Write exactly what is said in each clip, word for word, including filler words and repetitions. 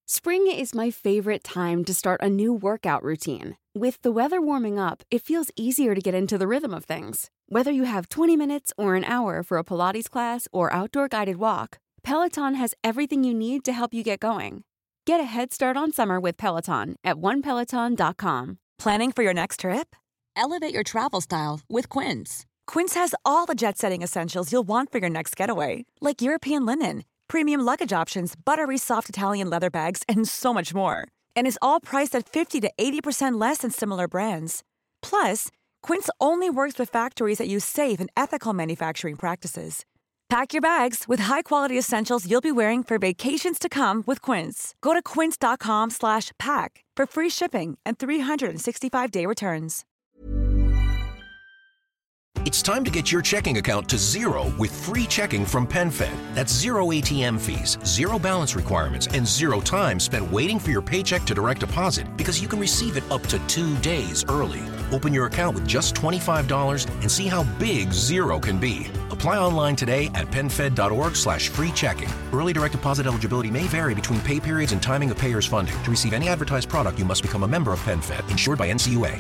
Spring is my favorite time to start a new workout routine. With the weather warming up, it feels easier to get into the rhythm of things. Whether you have twenty minutes or an hour for a Pilates class or outdoor guided walk, Peloton has everything you need to help you get going. Get a head start on summer with Peloton at one peloton dot com. Planning for your next trip? Elevate your travel style with Quince. Quince has all the jet-setting essentials you'll want for your next getaway, like European linen, premium luggage options, buttery soft Italian leather bags, and so much more. And is all priced at fifty to eighty percent less than similar brands. Plus, Quince only works with factories that use safe and ethical manufacturing practices. Pack your bags with high-quality essentials you'll be wearing for vacations to come with Quince. Go to quince.com slash pack for free shipping and three sixty-five day returns. It's time to get your checking account to zero with free checking from PenFed. That's zero A T M fees, zero balance requirements, and zero time spent waiting for your paycheck to direct deposit because you can receive it up to two days early. Open your account with just twenty-five dollars and see how big zero can be. Apply online today at penfed.org slash free checking. Early direct deposit eligibility may vary between pay periods and timing of payer's funding. To receive any advertised product, you must become a member of PenFed, insured by N C U A.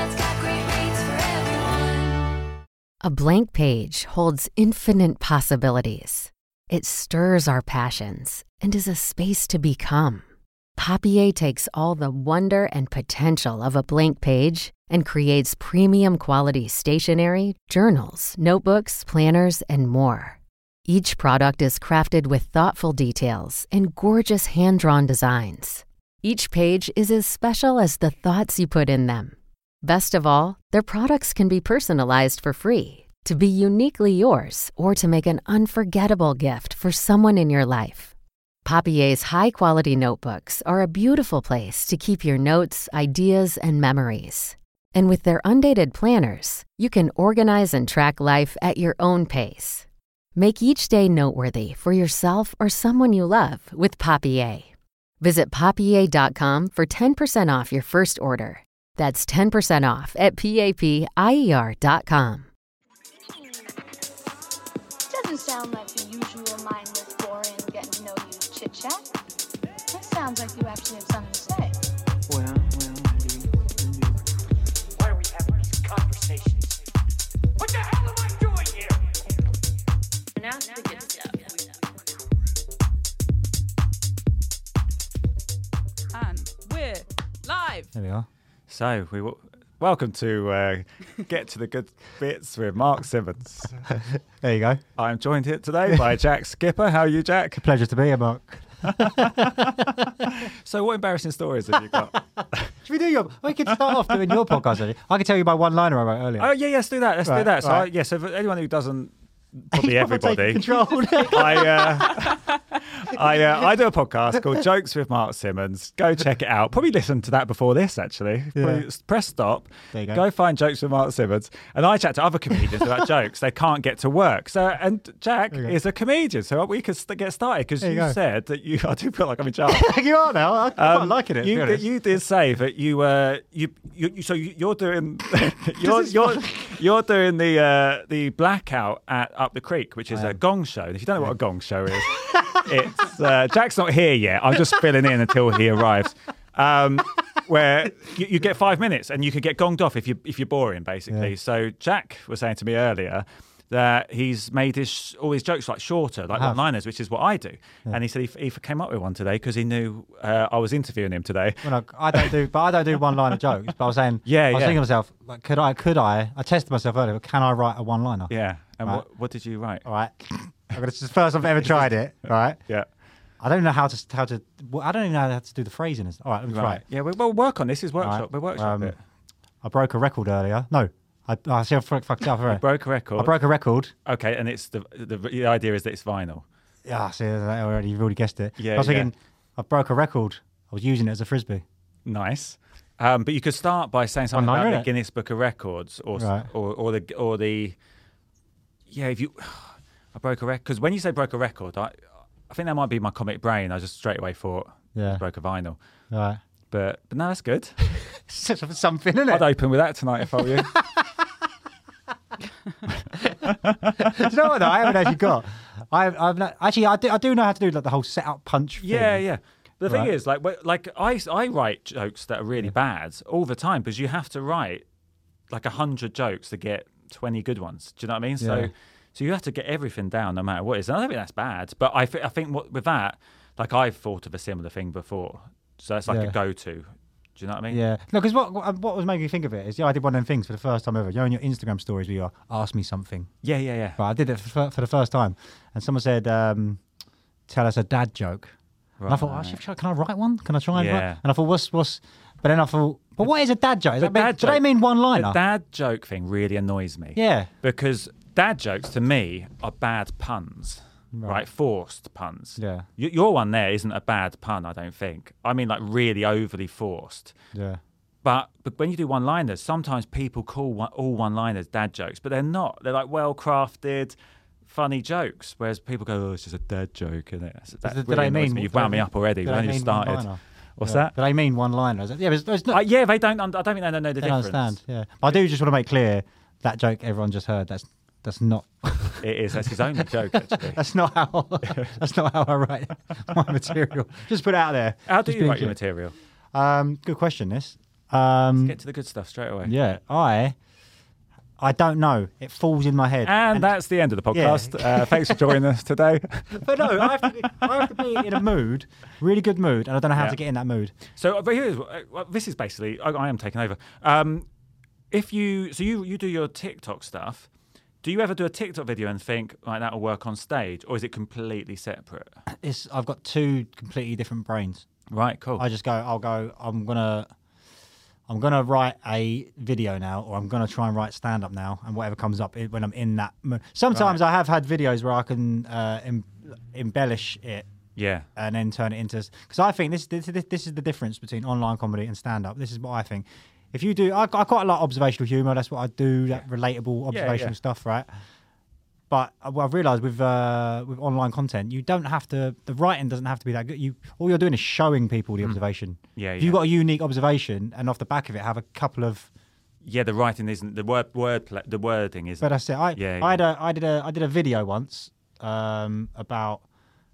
A blank page holds infinite possibilities. It stirs our passions and is a space to become. Papier takes all the wonder and potential of a blank page and creates premium quality stationery, journals, notebooks, planners, and more. Each product is crafted with thoughtful details and gorgeous hand-drawn designs. Each page is as special as the thoughts you put in them. Best of all, their products can be personalized for free, to be uniquely yours or to make an unforgettable gift for someone in your life. Papier's high-quality notebooks are a beautiful place to keep your notes, ideas, and memories. And with their undated planners, you can organize and track life at your own pace. Make each day noteworthy for yourself or someone you love with Papier. Visit papier dot com for ten percent off your first order. That's ten percent off at papier dot com. Doesn't sound like the usual mindless, boring, getting to know you chit-chat. That sounds like you actually have something to say. Well, well, indeed, indeed. Why are we having these conversations? What the hell am I doing here? Now the good stuff. And we're live. There we are. So, we w- welcome to uh, Get to the Good Bits with Mark Simmons. There you go. I'm joined here today by Jack Skipper. How are you, Jack? A pleasure to be here, Mark. So, what embarrassing stories have you got? Should we do your... We can start off doing your podcast, actually. I can tell you my one-liner I wrote earlier. Oh, yeah, let's do that. Let's right, do that. So, right. I, yeah, so for anyone who doesn't... Probably everybody. Control. I, uh, I, uh, I do a podcast called Jokes with Mark Simmons. Go check it out. Probably listen to that before this, actually. Yeah. Press stop. There you go. Go find Jokes with Mark Simmons. And I chat to other comedians about jokes. They can't get to work. So, and Jack is a comedian. So we could st- get started because you, you said that you... I do feel like I'm in charge. You are now. I'm um, liking it. You, you did say that you... Uh, you, you so you're doing... you're, you're, you're doing the uh, the blackout at Up the Creek, which is a gong show. And if you don't know what a gong show is, it's uh, Jack's not here yet. I'm just filling in until he arrives. Um, where you, you get five minutes and you could get gonged off if you if you're boring, basically. Yeah. So Jack was saying to me earlier that he's made his all his jokes like shorter, like one-liners, which is what I do. Yeah. And he said he, he came up with one today because he knew uh, I was interviewing him today. Well, no, I don't do, but I don't do one-liner jokes. But I was saying, yeah, I was yeah. thinking to myself, like, could I? Could I? I tested myself earlier. But can I write a one-liner? Yeah. And right. what what did you write? All right. This is the first I've ever tried it. All right. Yeah. I don't know how to how to. I don't even know how to do the phrasing. All right, let me try right. it. Yeah, we, we'll work on this. This is workshop. Right. We'll workshop um, it. I broke a record earlier. No, I, I see. I fucked it up. Right. Broke a record. I broke a record. Okay, and it's the, the the idea is that it's vinyl. Yeah, see, I already you've already guessed it. Yeah, I was thinking, yeah. I broke a record. I was using it as a frisbee. Nice. Um, but you could start by saying something Online, about right? the Guinness Book of Records, or right. or, or the or the. Yeah, if you, I broke a record because when you say broke a record, I. I think that might be my comic brain. I just straight away thought, yeah, broke a vinyl. Right. But but no, that's good. Something, isn't it? I'd open with that tonight if I were you. Do you know what? Though? I haven't actually got. I, I've not, actually I do, I do know how to do like the whole set up punch. Yeah, thing. yeah. The thing Right. is, like, wh- like I, I write jokes that are really bad all the time because you have to write like a hundred jokes to get twenty good ones. Do you know what I mean? Yeah. So, so you have to get everything down no matter what it is. And I don't think that's bad, but I, th- I think what, with that, like I've thought of a similar thing before, so it's like Yeah. a go-to. Do you know what I mean? Yeah. No, because what, what what was making me think of it is, yeah, I did one of them things for the first time ever. You know, in your Instagram stories where you ask me something. Yeah, yeah, yeah. Right, I did it for, for the first time, and someone said, um, "Tell us a dad joke." And I thought, oh, should, can I write one? Can I try and Yeah. write? And I thought, what's what's? But then I thought, but what is a dad joke? Does The that mean, dad do they joke- mean one liner? The dad joke thing really annoys me. Yeah. Because dad jokes to me are bad puns, right? Right. Forced puns. Yeah. Y- your one there isn't a bad pun, I don't think. I mean, like really overly forced. Yeah. But but when you do one-liners, sometimes people call one, all one-liners dad jokes, but they're not. They're like well-crafted, funny jokes. Whereas people go, "Oh, it's just a dad joke," isn't it? That's, that Did- did really they annoys mean- me. You've did they wound me mean- up already. did We've they only just mean started. one-liner? What's Yeah. that? Do they mean one liners? Yeah, but it's, it's not. Uh, yeah, they don't. un- I don't think they don't know the they difference. understand. Yeah. But I do just want to make clear that joke everyone just heard. That's that's not. It is. That's his only joke, actually. That's not how. That's not how I write my material. Just put it out there. How do Just you being write your clear. material? Um, good question. This. Um, Get to the good stuff straight away. yeah, I. I don't know. It falls in my head. And, that's the end of the Yeah. podcast. Uh, thanks for joining us today. But no, I have, to be, I have to be in a mood, really good mood, and I don't know how Yeah. to get in that mood. So, uh, but here's uh, well, this is basically. I, I am taking over. Um, if you so you you do your TikTok stuff. Do you ever do a TikTok video and think like that'll work on stage, or is it completely separate? It's I've got two completely different brains. Right. Cool. I just go, I'll go, I'm gonna, I'm gonna write a video now, or I'm gonna try and write stand up now, and whatever comes up when I'm in that mood. Sometimes Right. I have had videos where I can uh, em- embellish it yeah. and then turn it into, because I think this, this this is the difference between online comedy and stand up. This is what I think. If you do, I I quite a lot of observational humour. That's what I do. That relatable observational yeah. stuff, right? But what I've realised with uh, with online content, you don't have to. The writing doesn't have to be that good. You all you're doing is showing people the observation. Yeah, If you've yeah. got a unique observation, and off the back of it, have a couple of. Yeah. The writing isn't the word word pla- the wording isn't. But that's it. I Yeah, I had a I did a I did a video once um, about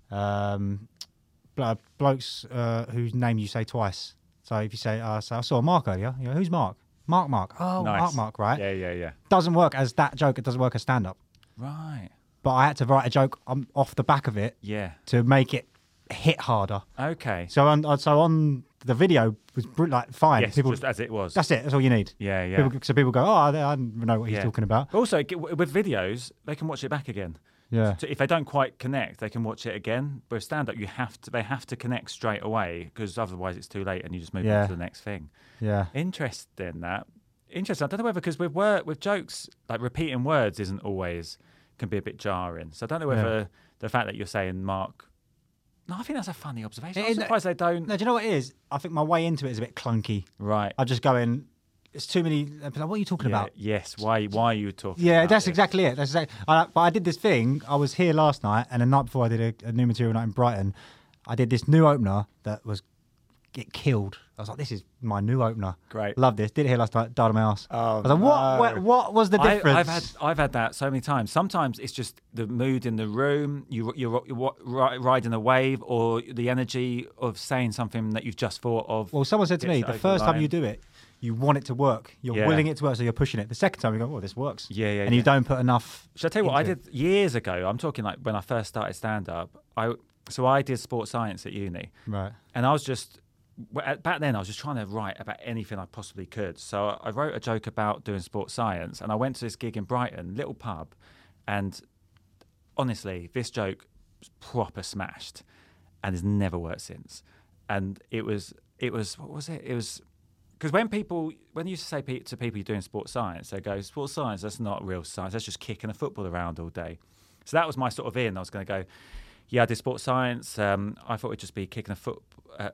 um, blo- blokes uh, whose name you say twice. So if you say, uh, so I saw Mark earlier. You know, who's Mark? Mark Mark. Oh, Nice. Mark Mark. Right. Yeah. Yeah. Yeah. Doesn't work as that joke. It doesn't work as stand up. Right. But I had to write a joke um, off the back of it Yeah. to make it hit harder. Okay. So on uh, so on the video was br- like fine. Yes. people, Just as it was. that's it. That's all you need. Yeah. Yeah. People, so people go, oh, I I don't know what he's Yeah. talking about. Also, g- with videos, they can watch it back again. Yeah. So if they don't quite connect, they can watch it again. But with stand-up, you have to. They have to connect straight away because otherwise it's too late and you just move Yeah. on to the next thing. Yeah. Interesting that. Interesting. I don't know whether because with word with jokes like repeating words isn't always can be a bit jarring. So I don't know whether Yeah. the fact that you're saying Mark. No, I think that's a funny observation. I'm It- surprised they don't. No, do you know what it is? I think my way into it is a bit clunky. Right. I just go in. It's too many. Like, what are you talking Yeah, about? Yes. Why? Why are you talking? Yeah, about that's this? exactly it. That's exactly. I, but I did this thing. I was here last night, and the night before I did a, a new material night in Brighton. I did this new opener that was get killed. I was like, this is my new opener. Great. Love this. Did it here last night. Died on my ass. Oh, I was like, what, no. what? What was the I, difference? I've had I've had that so many times. Sometimes it's just the mood in the room. You you're, you're ri- riding a wave, or the energy of saying something that you've just thought of. Well, someone said to me, gets the over first time line. you do it, you want it to work. You're Yeah. willing it to work, so you're pushing it. The second time you go, oh, this works. Yeah, yeah, And you yeah. don't put enough. Shall I tell you what I into did years ago? I'm talking like when I first started stand up. I so I did sports science at uni, Right. and I was just well, at- back then I was just trying to write about anything I possibly could. So I wrote a joke about doing sports science, and I went to this gig in Brighton, little pub, and honestly, this joke was proper smashed, and has never worked since. And it was it was what was it? It was. Because when people, when you say pe- to people you're doing sports science, they go, sports science, that's not real science. That's just kicking a football around all day. So that was my sort of in. I was going to go, yeah, I did sports science. Um, I thought it'd just be kicking a foot. Uh,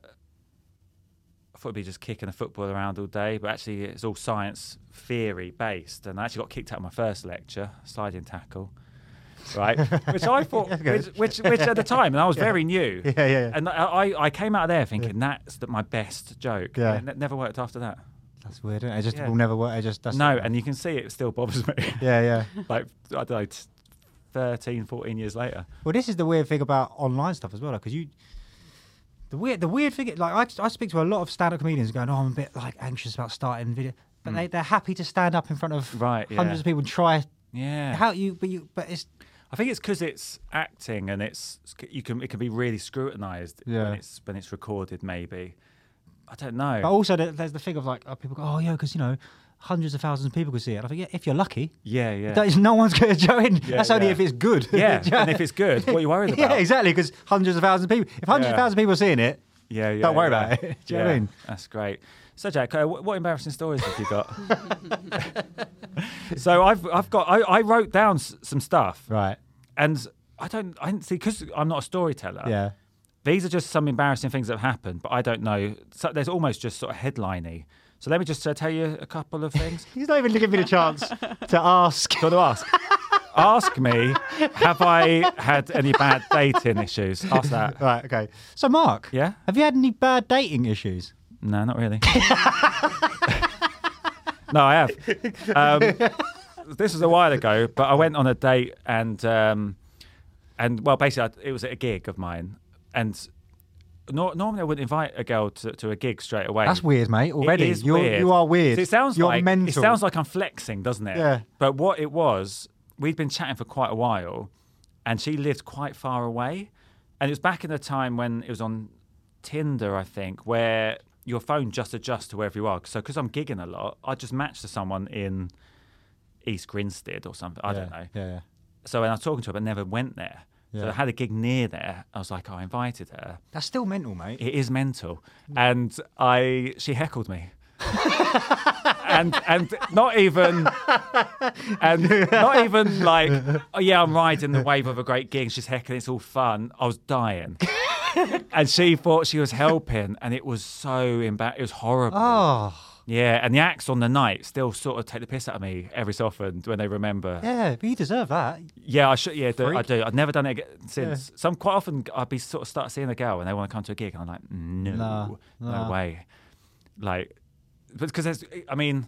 I thought it'd be just kicking a football around all day, but actually it's all science theory based. And I actually got kicked out of my first lecture, sliding tackle. Right, which I thought, which, which, which at the time, and I was very new, Yeah, yeah, yeah. and I, I came out of there thinking that's the, my best joke. Yeah. And it never worked after that. That's weird. Isn't it? It just Yeah. will never work. It just that's No, and you can see it still bothers me. yeah, yeah. like I don't know, t- thirteen, fourteen years later. Well, this is the weird thing about online stuff as well, because you, The weird, the weird thing, like I, I speak to a lot of stand-up comedians going, "Oh, I'm a bit like anxious about starting video," but mm. they they're happy to stand up in front of right, yeah. hundreds of people and try. Yeah. How you? But you. But it's. I think it's because it's acting and it's you can it can be really scrutinised yeah. when it's when it's recorded. Maybe I don't know. But also there's the thing of like oh, people go, "Oh yeah," because you know. Hundreds of thousands of people could see it. I think, yeah, if you're lucky, yeah, yeah, that is, no one's going to join. Yeah, That's only yeah. if it's good. Yeah, and if it's good, what are you worried about? Yeah, exactly. Because hundreds of thousands of people. If hundreds yeah. of thousands of people are seeing it, yeah, yeah, don't worry yeah. about it. Do you yeah, know what I mean? That's great. So, Jack, uh, what, what embarrassing stories have you got? So, I've I've got I, I wrote down s- some stuff, right? And I don't I didn't see because I'm not a storyteller. Yeah. These are just some embarrassing things that have happened, but I don't know. So there's almost just sort of headliney. So let me just uh, tell you a couple of things. He's not even giving me the chance to ask. Do you want to ask? Ask me, have I had any bad dating issues? Ask that. Right, okay. So, Mark, yeah, have you had any bad dating issues? No, not really. No, I have. Um, this was a while ago, but I went on a date and, um, and well, basically, I, it was at a gig of mine. And no, normally I wouldn't invite a girl to, to a gig straight away. That's weird, mate. Already, it is You're, weird. you are weird. So it sounds You're like mental. It sounds like I'm flexing, doesn't it? Yeah. But what it was, we'd been chatting for quite a while, and she lived quite far away, and it was back in the time when it was on Tinder, I think, where your phone just adjusts to wherever you are. So because I'm gigging a lot, I just matched to someone in East Grinstead or something. I yeah, don't know. Yeah, yeah. So when I was talking to her, but never went there. Yeah. So I had a gig near there. I was like, oh, I invited her. That's still mental, mate. It is mental. And I, she heckled me. and and not even and not even like, oh yeah, I'm riding the wave of a great gig. She's heckling, it's all fun. I was dying. And she thought she was helping, and it was so embarrassing. It was horrible. Oh. Yeah, and the acts on the night still sort of take the piss out of me every so often when they remember. Yeah, but you deserve that. Yeah, I should. Yeah, do, I Freak. do. I've never done it again since. Yeah. Some quite often I'd be sort of start seeing a girl and they want to come to a gig, and I'm like, no, Nah, no nah. way. Like, because there's, I mean,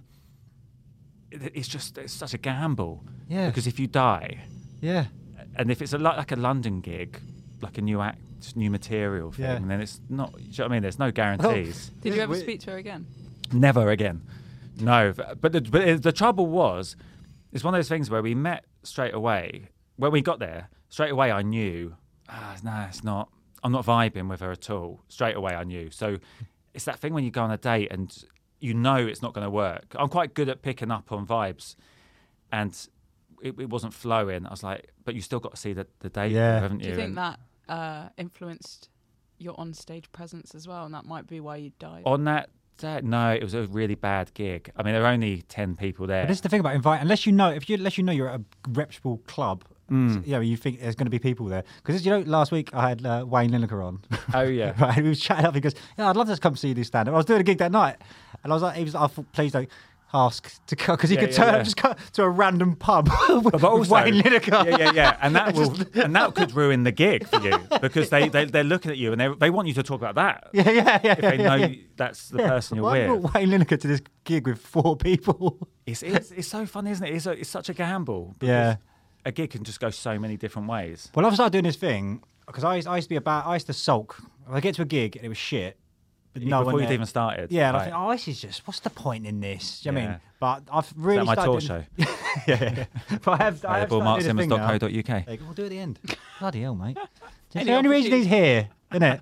it, it's just it's such a gamble. Yeah. Because if you die, Yeah. and if it's a lot like a London gig, like a new act, new material thing, Yeah. then it's not. Do you know what I mean? There's no guarantees. Did you ever speak to her again? Never again. No, but the, but the trouble was, it's one of those things where we met straight away. When we got there, straight away I knew, ah, no, it's not. I'm not vibing with her at all. Straight away I knew. So it's that thing when you go on a date and you know it's not going to work. I'm quite good at picking up on vibes, and it, it wasn't flowing. I was like, but you still got to see the, the date, Yeah. haven't you? Do you think And that uh, influenced your on-stage presence as well, and that might be why you died? on that day, no, it was a really bad gig. I mean, there were only ten people there. But this is the thing about inviting. Unless you know, if you unless you know you're at a reputable club, Mm. you know, you think there's going to be people there. Because you know, last week I had uh, Wayne Lineker on. Oh yeah, Right, we was chatting up. He goes, "Yeah, I'd love to come see you do stand up." I was doing a gig that night, and I was like, "He was, I thought, please don't ask to come," because he Yeah, could yeah, turn yeah. up just go to a random pub with, But also, with Wayne Lineker. yeah, yeah, yeah, and that will, Just- and that could ruin the gig for you because they they they're looking at you and they they want you to talk about that. Yeah, yeah, yeah. If they yeah, know yeah. you- that's the Yeah, person you're why with. brought Wayne Lineker to this gig with four people? It's, it's it's so funny, isn't it? It's a, it's such a gamble. because Yeah. a gig can just go so many different ways. Well, I've started doing this thing because I used, I used to be about. I used to sulk. I get to a gig and it was shit. But no Before one you'd there. even started. Yeah, and right. I think, oh, this is just, what's the point in this? Do you know what I Yeah. mean? But I've Is really that my started tour doing- show? yeah, yeah, yeah. But I have, I have Available started doing this thing now. mark simmons dot co dot u k. Like, we'll do it at the end. Bloody hell, mate. It's Any the only reason he's opportunity- here, isn't it?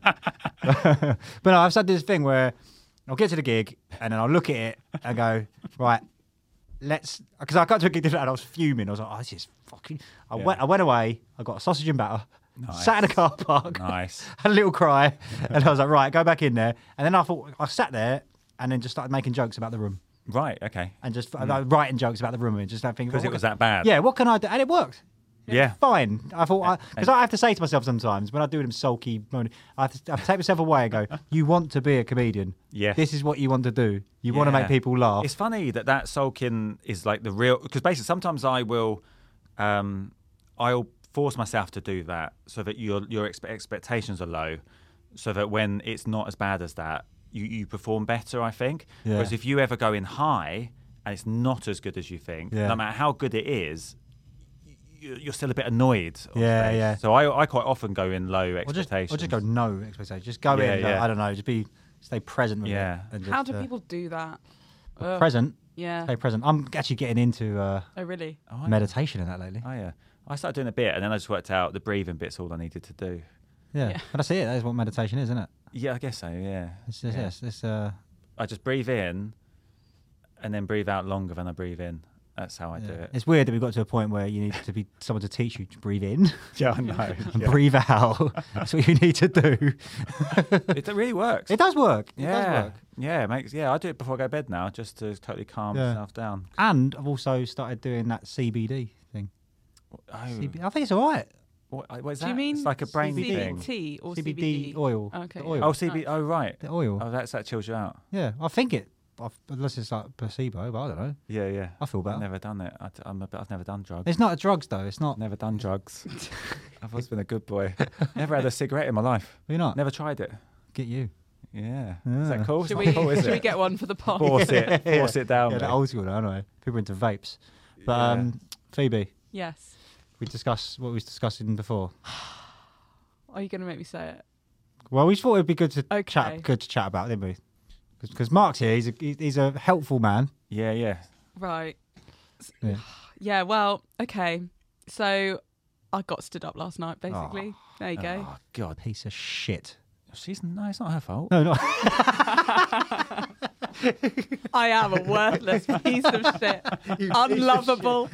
But no, I've started this thing where I'll get to the gig and then I'll look at it and go, right, let's, because I got to a gig and I was fuming. I was like, oh, this is fucking. I Yeah. went, I went away. I got a sausage and batter. Nice. Sat in a car park. Nice. Had a little cry, and I was like, right, go back in there. And then I thought I sat there and then just started making jokes about the room Right. Okay. and just like, writing jokes about the room and just thinking Because what it was can- that bad. Yeah, what can I do? And it worked. Yeah. Fine. I thought because I, I have to say to myself sometimes when I do them sulky, moaning, I have, to, I have to take myself away and go, "You want to be a comedian? Yes. This is what you want to do. You want to make Yeah. people laugh." It's funny that that sulking is like the real because basically sometimes I will, um, I'll force myself to do that so that your your expe- expectations are low, so that when it's not as bad as that, you you perform better. I think. Yeah. Whereas if you ever go in high and it's not as good as you think, Yeah. no matter how good it is, you- you're still a bit annoyed. on Yeah, stage. yeah. So I, I quite often go in low Or just, expectations. or just go no expectations. Just go Yeah, in. like, yeah. I don't know. Just be stay present with Yeah. it. And How just, do uh, people do that? Ugh. present? Yeah. Stay present. I'm actually getting into uh, Oh, really? Oh, yeah. meditation and that lately. Oh yeah. I started doing a bit, and then I just worked out the breathing bit's all I needed to do. Yeah. Yeah. But that's it. That's what meditation is, isn't it? Yeah, I guess so. Yeah. It's just, Yeah. yes, it's uh, I just breathe in, and then breathe out longer than I breathe in. That's how I do yeah. it. It's weird that we got to a point where you need to be someone to teach you to breathe in Yeah, I know. and Yeah. breathe out. That's what you need to do. It really works. It does work. It yeah, does work. yeah, it makes yeah. I do it before I go to bed now, just to totally calm Yeah. myself down. And I've also started doing that C B D thing. Oh, C B D I think it's all right. what, what is Do that? you mean It's like a brain C B D thing. tea or C B C B D D? oil. Okay. The oil. Oh, C B D. Oh, right. The oil. Oh, that's that chills you out. Yeah, I think it. I've, unless it's like placebo, but I don't know. Yeah, yeah. I feel better. I've never done it. I, I'm a, I've never done drugs. It's not a drugs though. It's not. Never done drugs. I've always been a good boy. Never had a cigarette in my life. You're not. Never tried it. Get you. Yeah. Yeah. Is that cool? It's Should not we, cool, is should we it? get one for the pod? Force it. Force it down. Yeah, me. that old school now, anyway. People are into vapes. But Yeah. um, Phoebe, Yes. we discussed what we was discussing before. Are you going to make me say it? Well, we thought it'd be good to Okay. chat, good to chat about, didn't we? Because Mark's here. He's a he- he's a helpful man. Yeah, yeah. Right. Yeah. Yeah, well, okay. So I got stood up last night, basically. There you go. Oh God, Piece of shit. she's no, it's not her fault. No, no. I am a worthless piece of shit. Unlovable.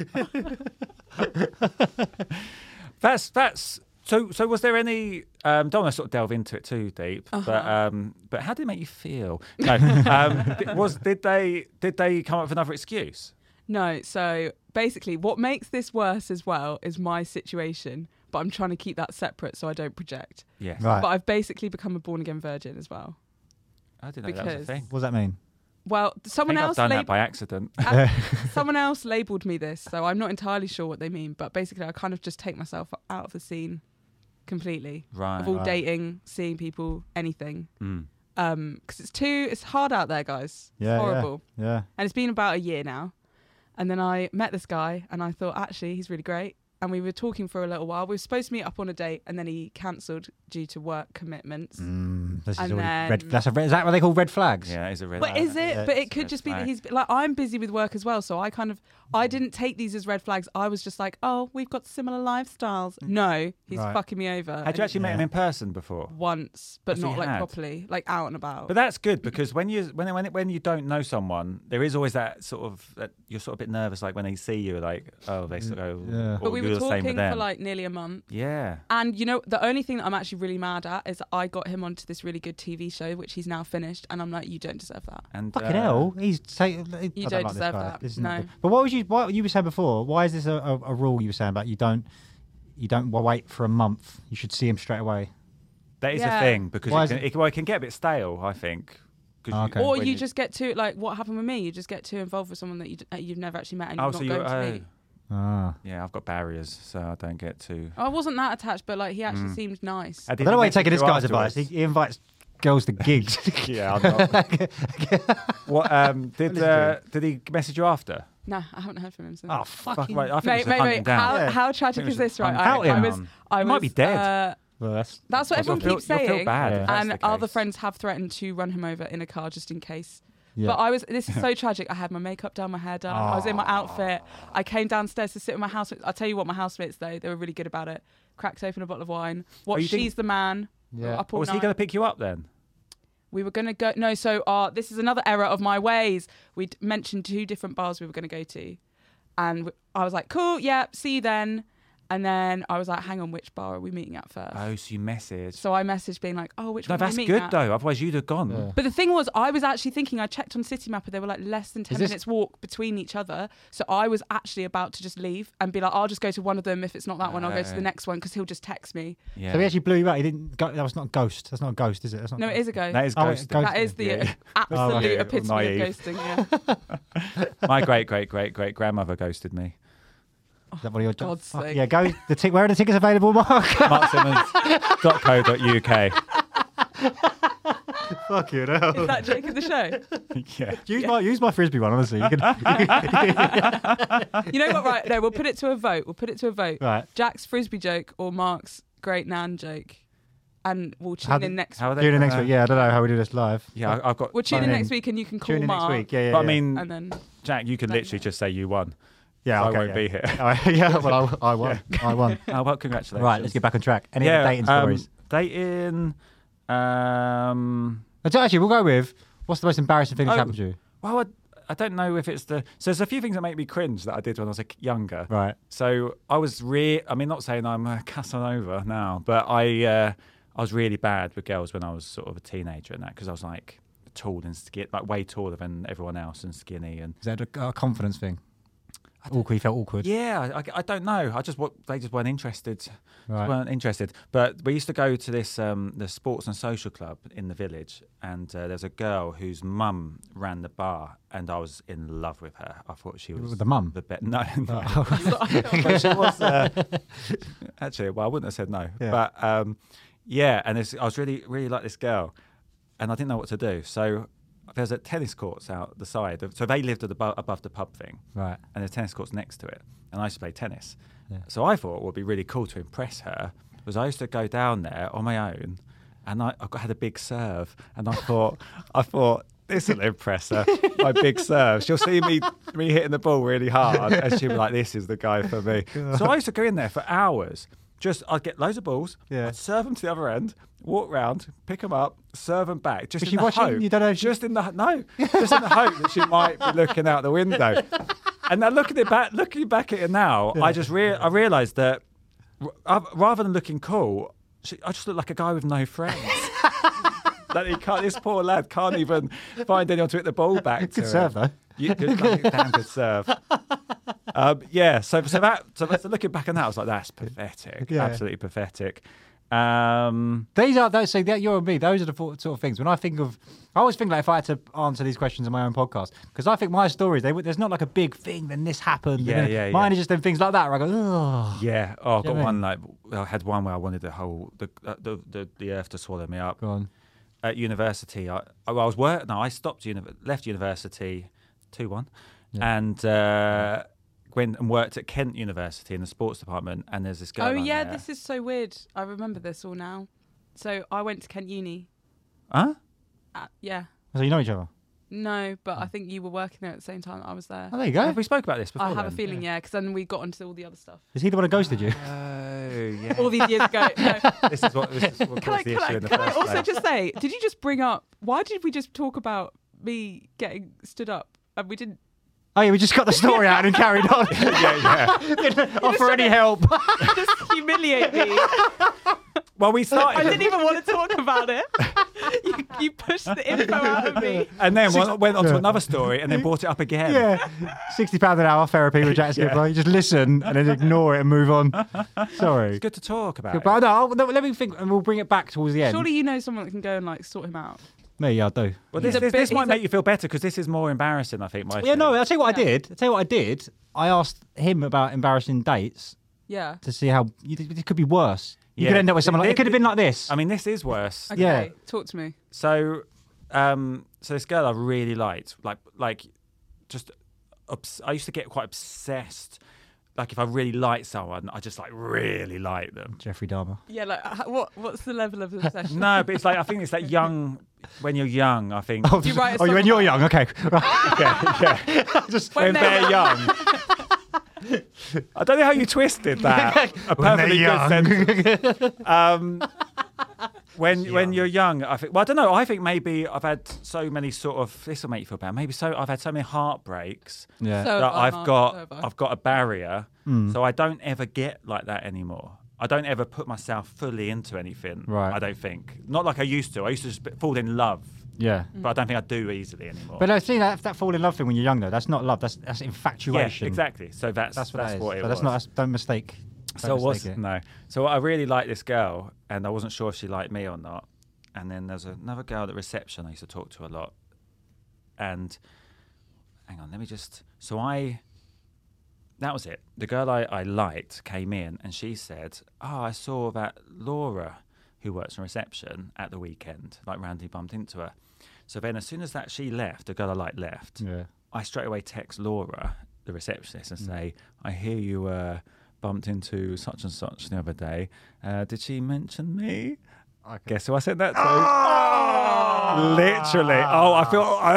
That's that's so. So was there any? Um, don't want to sort of delve into it too deep, but Uh-huh. um, but how did it make you feel? No, um, th- was did they did they come up with another excuse? No, so basically what makes this worse as well is my situation, but I'm trying to keep that separate so I don't project. Yes, Right. But I've basically become a born again virgin as well. I didn't know that was a because- thing. What does that mean? Well, I someone think I've else done lab- that by accident. uh, someone else labelled me this, so I'm not entirely sure what they mean, but basically I kind of just take myself out of the scene completely. Right. Of all Right. dating, seeing people, anything. Mm. Um, because it's too, it's hard out there, guys. It's Yeah, horrible. Yeah. yeah. And it's been about a year now. And then I met this guy and I thought, actually, he's really great. And we were talking for a little while. We were supposed to meet up on a date and then he cancelled due to work commitments. Mm, this is And already then- red. That's a red, is that what they call red flags? Yeah, it's a red. But flag. is it? Yeah, but it's it a could red just be that flag. he's like, I'm busy with work as well. So I kind of, I didn't take these as red flags. I was just like, oh, we've got similar lifestyles. No, he's Right. fucking me over. Had you And actually met him Yeah. in person before? once, but So you not like had? properly, like out and about. But that's good because when you when when when you don't know someone, there is always that sort of that you're sort of a bit nervous, like when they see you, like oh they sort of go, Yeah. or But we you're were the same talking with for them. like nearly a month. Yeah. And you know, the only thing that I'm actually really mad at is that I got him onto this really good T V show, which he's now finished, and I'm like, you don't deserve that. And Fucking uh, hell, he's say, I You don't, don't like this deserve guy. that, This is not no. good. But what was you? What you were saying before? Why is this a, a, a rule you were saying about you don't you don't wait for a month? You should see him straight away. That is Yeah. a thing because Why it is can, it- it, well, it can get a bit stale, I think. 'Cause Oh, you- okay. Or when you just get too like what happened with me. You just get too involved with someone that you d- uh, you've never actually met and Oh, you're so not you going to oh, meet. Ah. yeah, I've got barriers, so I don't get too. I wasn't that attached, but like he actually Mm. seemed nice. I I don't know why you're taking this guy's advice. He, Afterwards. he invites girls to gigs. Yeah, I'm not. What um, did Listen uh, to did he message you after? Nah, I haven't heard from him since. oh Fuck, fucking! wait, I think Mate, we should mate, hunt mate, him down. how, Yeah. how I tragic think we is should this, right? hunt I, I him was, down. I He was, might be dead. Uh, Well, that's that's what You'll everyone feel- keeps you'll feel saying. bad Yeah. if that's And the other case. friends have threatened to run him over in a car just in case. yeah. But I was. This is so tragic. I had my makeup done, my hair done. I was in my outfit. I came downstairs to sit with my housemates. I'll tell you what, my housemates though, they were really good about it. Cracked open a bottle of wine. Watched you didn't- She's the Man. We were Yeah. Up all Was he night. going to pick you up then? We were going to go. No, so uh, this is another error of my ways. We'd mentioned two different bars we were going to go to. And w- I was like, cool, yeah, see you then. And then I was like, hang on, which bar are we meeting at first? Oh, so you messaged. So I messaged being like, oh, which No, one that's are we meeting good at? though. Otherwise, you'd have gone. Yeah. But the thing was, I was actually thinking, I checked on Citymapper, they were like less than ten this- minutes walk between each other. So I was actually about to just leave and be like, I'll just go to one of them. If it's not that one, I'll go to Oh. the next one because he'll just text me. Yeah. So he actually blew you out. He didn't. Go, that was not a ghost. That's not a ghost, is it? That's not No, it is a ghost. That is Oh, it's ghosting. ghost- That is the Yeah. absolute yeah, epitome naive. of ghosting, yeah. My great great great great grandmother ghosted me. Is that one of your God's Fuck, sake. Yeah, go. The tic- where are the tickets available, Mark? mark simmons dot co dot U K. Fuck you hell. Is that joke in the show? Yeah. Use my use my frisbee one, honestly. You, can, You know what? Right, no, we'll put it to a vote. We'll put it to a vote. Right. Jack's frisbee joke or Mark's great nan joke, and we'll tune How in the- next. How are they Tune in next gonna- week. Yeah, I don't know how we do this live. Yeah, I- I've got. We'll tune in Tune next in. week, and you can call Tune in Mark. next week. Yeah, yeah. But I yeah. mean, And then Jack, you can literally just say you won. yeah, I okay, won't yeah. be here. Oh, yeah, well, I, I won. I won. Oh, well, congratulations. Right, let's get back on track. Any yeah, other dating um, stories? Dating. Um, Actually, we'll go with what's the most embarrassing thing that's Oh. happened to you? well, I, I don't know if it's the. So there's a few things that make me cringe that I did when I was like, younger. Right. So I was re. I mean, not saying I'm a Casanova now, but I uh, I was really bad with girls when I was sort of a teenager and that because I was like tall and skinny, like way taller than everyone else and skinny and. Is that a, a confidence thing? Awkward. You felt awkward. Yeah, I, I don't know. I just what they just weren't interested. Just Right. weren't interested. But we used to go to this um, the sports and social club in the village, and uh, there's a girl whose mum ran the bar, and I was in love with her. I thought she was With the mum? The be- no, no. Oh. But she was uh, actually. Well, I wouldn't have said no, Yeah. but um, yeah. And it's, I was really, really like this girl, and I didn't know what to do. So there's a tennis courts out the side. So they lived at the, bu- above the pub thing, Right. and there's tennis courts next to it. And I used to play tennis. Yeah. So I thought what would be really cool to impress her was I used to go down there on my own, and I, I had a big serve, and I thought, I thought this will impress her. My big serve. She'll see me me hitting the ball really hard, and she'll be like, "This is the guy for me." So I used to go in there for hours. Just I'd get loads of balls, Yeah. I'd serve them to the other end, walk round, pick them up, serve them back. Just Was in she the watching? hope, You don't know if she- just in the no, just in the hope that she might be looking out the window. And now looking at back, looking back at it now, I just rea- I realised that r- rather than looking cool, she, I just look like a guy with no friends. That he can't. This poor lad can't even find anyone to hit the ball back. Good to serve, him. though. You, good, like, damn good serve. Um, yeah. So, so that. So, so looking back on that, I was like, that's pathetic. Yeah. Absolutely pathetic. Um, These are those. So that you and me. Those are the sort of things. When I think of, I always think like if I had to answer these questions on my own podcast, because I think my stories, they would- there's not like a big thing. Then this happened. and Yeah, then yeah, Mine yeah. is just them things like that. Where I go, oh. yeah. Oh, I Do you got know what I one like I had one where I wanted the whole the uh, the, the the earth to swallow me up. Go on. At university, I, I was work. No, I stopped. Uni- left university, two one, and uh, went and worked at Kent University in the sports department. And there's this girl. Oh on yeah, there. this is so weird. I remember this all now. So I went to Kent Uni. Huh? Uh, yeah. So you know each other. No, but I think you were working there at the same time that I was there. Oh, there you go. Have we spoke about this before? I have a then? feeling, yeah, because then we got onto all the other stuff. Is he the one who ghosted you? Oh yeah. All these years ago. No. This is what this is what Can I, caused the can issue I, in the can I first also place. just say, did you just bring up, why did we just talk about me getting stood up? And we didn't. Oh yeah, we just got the story out and carried on. yeah, yeah. Didn't offer any help. Just humiliate me. Well, we started. I didn't even want to talk about it. You, you pushed the info out of me. And then went, went on to Yeah. another story and then brought it up again. Yeah, sixty pound an hour therapy with Jack Skipper. You just listen and then ignore it and move on. Sorry. It's good to talk about. Good, but no, I'll- no, let me think, and we'll bring it back towards the end. Surely you know someone that can go and like sort him out. Me, yeah, I do. Well, this, He's a this, bit- this might he's a- make you feel better because this is more embarrassing, I think. My Yeah, no, story. I'll tell you what I Yeah. did. I'll tell you what I did. I asked him about embarrassing dates Yeah. to see how you, it could be worse. You Yeah. could end up with someone like, it It- could have been like this. I mean, this is worse. Okay. Yeah. Talk to me. So, um, so this girl I really liked, like, like, just, obs- I used to get quite obsessed. Like, if I really liked someone, I just like really like them. Jeffrey Dahmer. Yeah, like h- what? What's the level of obsession? No, but it's like I think it's like young. When you're young, I think. Oh, you write a oh song when you're about young, okay. yeah, yeah. Just When When they're they're young. I don't know how you twisted that. A When they're perfectly good young. sentence. Um, when when you're young, I think. Well, I don't know. I think maybe I've had so many sort of. This will make you feel bad. Maybe so. I've had so many heartbreaks Yeah. So that have I, I've Mark, got. so have I. I've got a barrier, Hmm. so I don't ever get like that anymore. I don't ever put myself fully into anything. Right. I don't think. Not like I used to. I used to just fall in love, yeah. but I don't think I do easily anymore. But I see that that fall in love thing when you're young though, that's not love. That's that's yeah, infatuation. exactly. So that's That's what that's that is. what it so was. that's not. That's, don't mistake. Don't So it was mistake it. no. So I really liked this girl, and I wasn't sure if she liked me or not. And then there's another girl at reception I used to talk to a lot. And hang on, let me just. So I. That was it. The girl I, I liked came in, and she said, "Oh, I saw that Laura who works in reception at the weekend, like randomly bumped into her. So then as soon as that she left, the girl I like left, Yeah. I straight away text Laura, the receptionist, and say, I hear you uh, bumped into such and such the other day. Uh, did she mention me? Okay. Guess who I sent that to? Oh! Literally. Oh, I feel. Uh,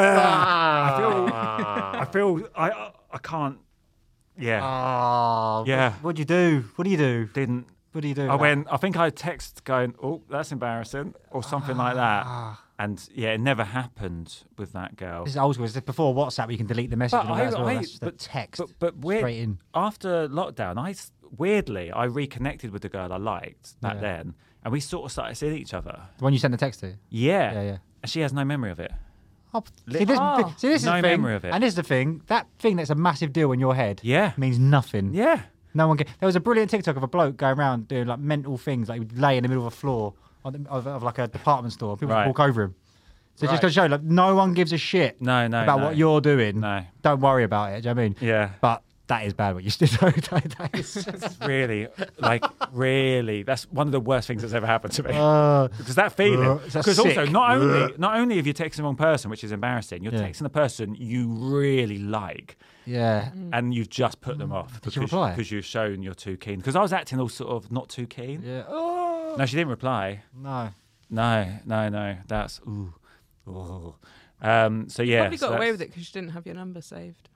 I feel. I feel. I. I can't. Yeah. Oh, Yeah. What, what'd you do? What do you do? Didn't. What do you do? I went. I think I text going, "Oh, that's embarrassing," or something like that. And yeah, it never happened with that girl. This is old school. This is before WhatsApp, you can delete the message. But and all I, that as well. I- That's just a but- text. But, but weird, straight in. after lockdown, I s- weirdly I reconnected with the girl I liked back Yeah. then, and we sort of started seeing each other. The one you sent the text to. Yeah, Yeah, yeah. And she has no memory of it. Oh, Li- see, this, Oh. see, this is No the thing, memory of it. and this is the thing. That thing that's a massive deal in your head, Yeah. means nothing. Yeah. No one. Can, there was a brilliant TikTok of a bloke going around doing like mental things, like he would lay in the middle of a floor of, the, of, of like a department store. People Right. would walk over him. So Right. just to show, like, no one gives a shit No, no, about no. what you're doing. No. Don't worry about it. Do you know what I mean? Yeah. But that is bad what you did. that, that is, It's really, like, really, that's one of the worst things that's ever happened to me. uh, Because that feeling, uh, it's a because also sick- not only uh. not only have you texted the wrong person, which is embarrassing, you're Yeah. texting the person you really like, yeah. and you've just put them off Did she because reply? because you've shown you're too keen. Because I was acting all sort of not too keen. Yeah. Oh. No, she didn't reply. No. No, no, no. That's ooh, ooh. Um, so yeah, Probably so got away that's- with it because you didn't have your number saved.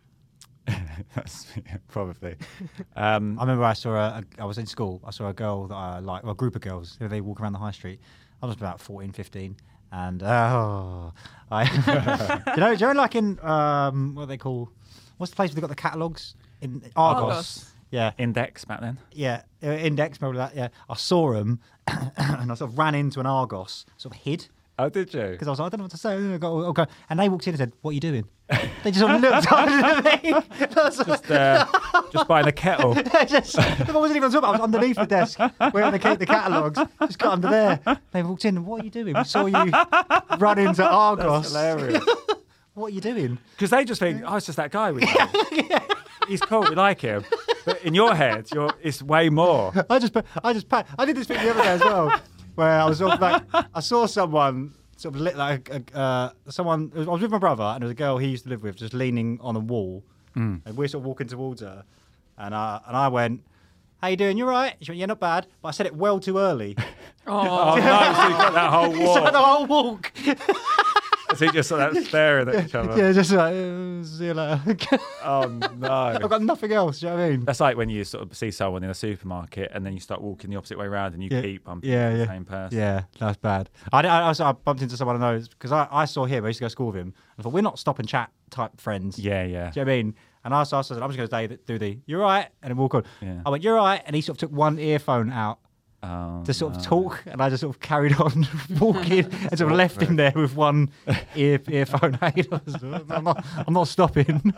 that's, yeah, probably. Um, I remember I saw a, a. I was in school. I saw a girl that I like, well, a group of girls. You know, they walk around the high street. I was about fourteen, fifteen, and oh, I. do you know? Do you know, like in um, what they call? What's the place where they got the catalogues in Argos? Argos. Yeah, Index back then. yeah, uh, Index, probably that. Yeah, I saw them, and I sort of ran into an Argos, sort of hid. Oh, did you? Because I was like, I don't know what to say. I got, okay. And they walked in and said, "What are you doing?" They just sort of looked at me. Just, uh, just buying a kettle. just, I wasn't even on top. I was underneath the desk where they keep the catalogues. Just got under there. They walked in. What are you doing? We saw you run into Argos. That's hilarious. What are you doing? Because they just think, oh, it's just that guy we know. He's cool, we like him. But in your head, you're, it's way more. I just, I just, I did this thing the other day as well, where I was sort of like, I saw someone sort of lit like a, uh, someone. I was with my brother, and there was a girl he used to live with, just leaning on a wall, Mm. and we're sort of walking towards her, and I and I went, "How you doing? You all right?" She went, "Yeah, not bad," but I said it well too early. Oh, no, so you got that whole So the walk. whole walk. So you just sort of staring at each other. Yeah, just like, uh, see you later. Oh, no. I've got nothing else, do you know what I mean? That's like when you sort of see someone in a supermarket and then you start walking the opposite way around and you Yeah. keep bumping Yeah, into the yeah. same person. Yeah, that's bad. I, I, also, I bumped into someone I know because I, I saw him. I used to go to school with him. I thought, we're not stop and chat type friends. Yeah, yeah. Do you know what I mean? And I, so I said, I'm just going to do the, you're right, and then walk on. Yeah. I went, you're right, and he sort of took one earphone out Oh, to sort no. of talk, and I just sort of carried on walking and sort of left him there with one ear, earphone out. I was, I'm not, I'm not stopping.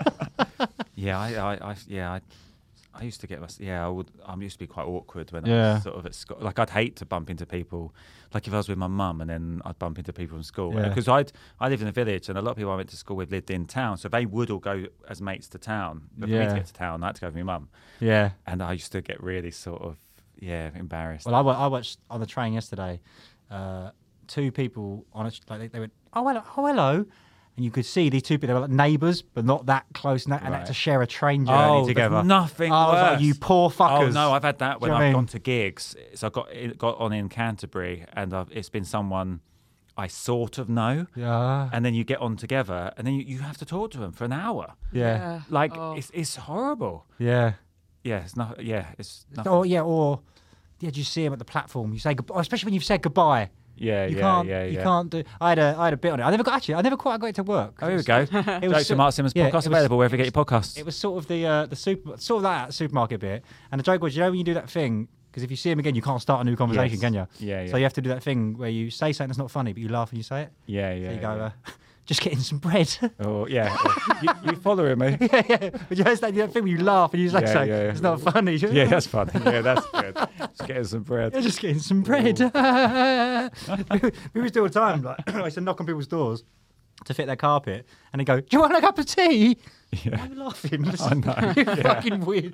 Yeah, I, I, I yeah, I, I used to get, my- yeah, I would, I used to be quite awkward when I Yeah. was sort of at school. Like, I'd hate to bump into people, like if I was with my mum and then I'd bump into people from school. Yeah. Because I'd, I lived in a village and a lot of people I went to school with lived in town. So they would all go as mates to town. But for me Yeah. to get to town, I had to go with my mum. Yeah. And I used to get really sort of, yeah, embarrassed. Well, I, wa- I watched on the train yesterday. Uh, two people on a like they, they went, oh hello, oh hello, and you could see these two people. They were like neighbours, but not that close, and, that, and Right. had to share a train journey Oh, there's together. nothing I was like, worse. you poor fuckers. Oh no, I've had that Do you when know I've what I mean? gone to gigs. So I got it got on in Canterbury, and I've, it's been someone I sort of know, Yeah. and then you get on together, and then you, you have to talk to them for an hour. Yeah. Like Oh. it's it's horrible. Yeah. Yeah, it's not. Yeah, it's nothing. Or yeah, or yeah, do you see him at the platform? You say goodbye, especially when you've said goodbye. yeah, You yeah, can't. yeah, You yeah. can't do. I had a. I had a bit on it. I never got actually. I never quite got it to work. Oh, here we go. It was Jokes so- and Mark Simmons yeah, it podcast was- available wherever you it get your podcasts. It was sort of the uh, the super sort of that supermarket bit, and the joke was, you know, when you do that thing, because if you see him again, you can't start a new conversation, Yes. can you? Yeah, So yeah. you have to do that thing where you say something that's not funny, but you laugh and you say it. Yeah, yeah. So you yeah. go, uh, just getting some bread. Oh yeah, you, you following me? yeah, yeah. But you know, it's that, that thing where you laugh and you say Yeah, something. yeah, yeah. It's not funny. Yeah, that's funny. Yeah, that's good. Just getting some bread. You're just getting some bread. we, we used to do all the time. Like, I used to knock on people's doors, to fit their carpet, and they go, "Do you want a cup of tea?" Yeah. Why are you laughing? This I know. is Yeah. fucking weird.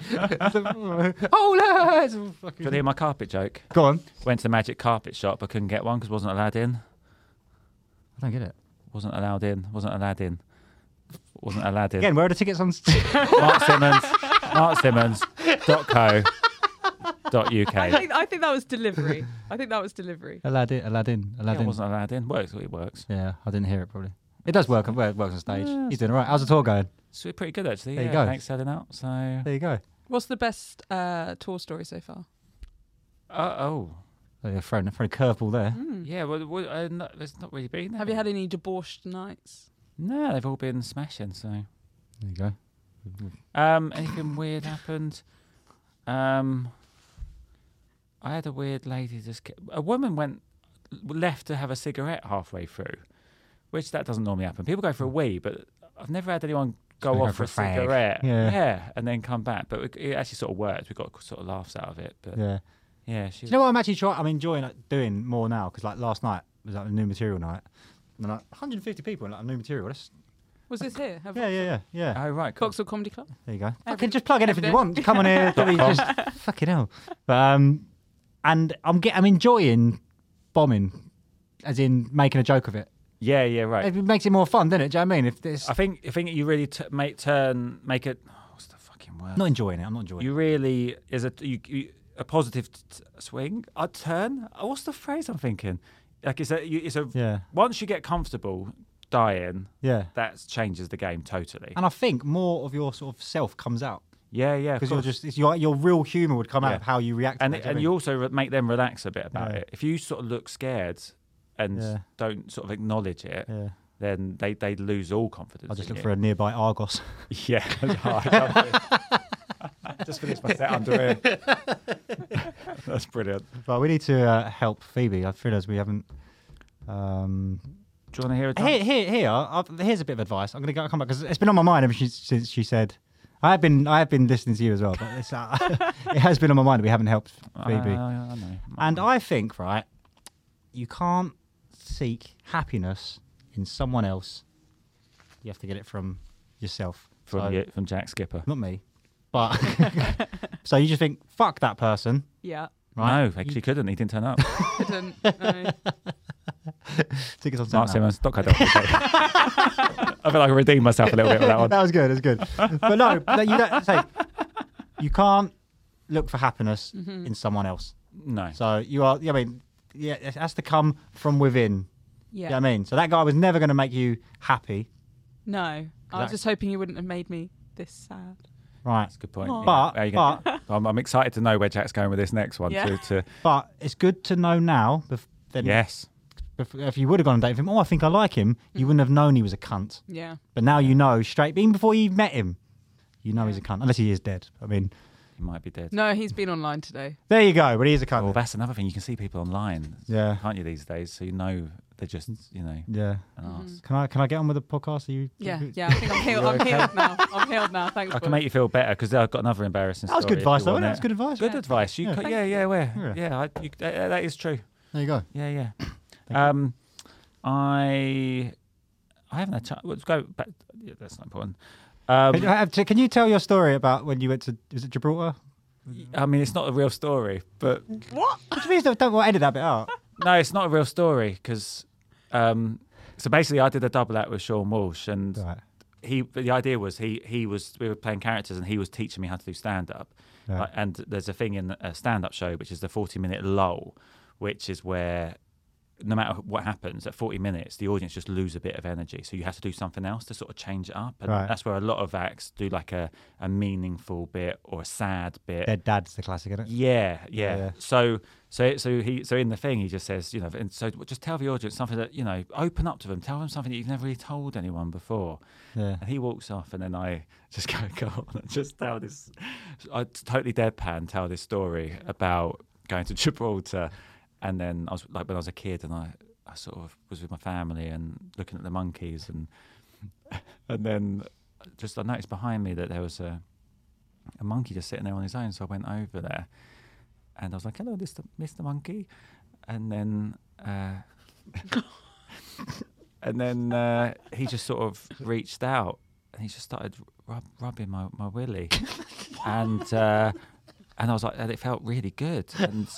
Oh, lads! Do you want to hear my carpet joke? Go on. Went to the magic carpet shop, but couldn't get one because wasn't allowed in. I don't get it. Wasn't allowed in. Wasn't allowed in. Wasn't allowed in. Again, where are the tickets on? Mark Simmons. Mark Simmons. Dot co. Dot uk. I think I think that was delivery. I think that was delivery. Aladdin, Aladdin, Yeah, Aladdin. it wasn't allowed in. Works. It works. Yeah, I didn't hear it probably. It does work. It works on stage. He's doing all right. How's the tour going? It's pretty good actually. There you yeah, go. Thanks selling out. So. There you go. What's the best uh, tour story so far? Uh, oh. Oh, you're throwing, throwing a curveball there. Yeah. Well, well uh, no, there's not really been. Have you had any debauched nights? No, they've all been smashing. So. There you go. Um, anything weird happened? Um, I had a weird lady just. Get, a woman went left to have a cigarette halfway through, which that doesn't normally happen. People go for a wee, but I've never had anyone go Go off for for a a fag. cigarette, Yeah. and then come back. But it it actually sort of worked. We got sort of laughs out of it. But yeah, Yeah. she. Do you know what I'm actually trying? I'm enjoying like, doing more now because like last night was like a new material night, and like one hundred fifty people in like a new material. That's, Was this here? Have yeah, yeah, yeah, yeah. Oh right, cool. Vauxhall Comedy Club? There you go. Every- Fucking just plug anything you everything. want. Come on here. do we just fucking hell. But um, and I'm get I'm enjoying bombing, as in making a joke of it. Yeah, yeah, right. It makes it more fun, doesn't it? Do you know what I mean? If this, I think I think you really t- make turn make it. Oh, what's the fucking word? not enjoying it. I'm not enjoying You it. really is a you, you, a positive t- t- swing. A turn. Oh, what's the phrase I'm thinking? Like it's a you, it's a Yeah. once you get comfortable dying, Yeah. that changes the game totally. And I think more of your sort of self comes out Yeah, yeah. of because you're course. just it's your your real humour would come out Yeah. of how you react. and to it, do and know you what also re- make them relax a bit about Yeah. it. If you sort of look scared and Yeah. don't sort of acknowledge it, I mean? Yeah. then they they lose all confidence. I'll just in look you. for a nearby Argos. Yeah. Just finished my set under here. That's brilliant. But we need to uh, help Phoebe. I feel as we haven't. Um, Do you want to hear a here, here, here. I've, here's a bit of advice. I'm going to go come back because it's been on my mind ever since, since she said. I have been, I have been listening to you as well, but it's, uh, it has been on my mind. We haven't helped Phoebe, Uh, I know. and I think right, you can't seek happiness in someone else. You have to get it from yourself. From So- you- from Jack Skipper. not me, but so you just think fuck that person, Yeah. right? No, actually couldn't. He didn't turn up. Couldn't. No. Tickets on Mark sale now. Simmons. Dot co dot uk. I feel like I redeemed myself a little bit with that one. That was good. That was good. But no, no, you don't say you can't look for happiness in someone else. No. So you are. I mean, yeah, it has to come from within. Yeah. You know what I mean? So that guy was never going to make you happy, No. I was Exactly. just hoping you wouldn't have made me this sad. right? That's a good point. Aw. But- There you go. I'm, I'm excited to know where Jack's going with this next one. Yeah. To, to But it's good to know now. Bef- then yes. bef- if you would have gone on a date with him, oh, I think I like him. You wouldn't have known he was a cunt. Yeah. But now you know straight, even before you met him, you know he's a cunt. Unless he is dead. I mean, He might be dead. No, he's been online today. there you go. But he is a cunt. Well, that's another thing. You can see people online, Yeah. can't you, these days? So you know they're just, you know, yeah. an arse. Can I can I get on with the podcast? Are you? Yeah, yeah. I think I'm healed. You're I'm okay? healed now. I'm healed now. Thanks. I can Will. make you feel better because I've got another embarrassing That was story. good if advice, you though. want Wasn't it? it. That's good advice. Good Yeah. advice. You Yeah. ca- yeah, yeah, where? Yeah. Yeah, I, you, uh, that is true. There you go. Yeah, yeah. um, I I haven't had time. Let's go back. Yeah, that's not important. Um, Can, uh, t- can you tell your story about when you went to? Was it Gibraltar? I mean, it's not a real story, but What? What do you mean? Don't, don't well, edit that bit out. no, it's not a real story because. Um, so basically, I did a double act with Sean Walsh, and Right. he. The idea was he he was we were playing characters, and he was teaching me how to do stand up. Right. Like, and there's a thing in a stand up show which is the forty minute lull, which is where no matter what happens at forty minutes, the audience just lose a bit of energy. So you have to do something else to sort of change it up. And Right. that's where a lot of acts do like a, a meaningful bit or a sad bit. Dead Dad's the classic, isn't it? Yeah, yeah. yeah. So, so, so he, so in the thing, he just says, you know, and so just tell the audience something that, you know, open up to them, tell them something that you've never really told anyone before. Yeah. And he walks off, and then I just go, go on and just tell this, I totally deadpan tell this story about going to Gibraltar, and then I was like when I was a kid, and I, I sort of was with my family and looking at the monkeys, and and then just I noticed behind me that there was a a monkey just sitting there on his own, so I went over there. And I was like, hello, Mister Mister Monkey. And then uh, and then uh, he just sort of reached out and he just started rub, rubbing my, my willy, and uh, and I was like, and it felt really good, and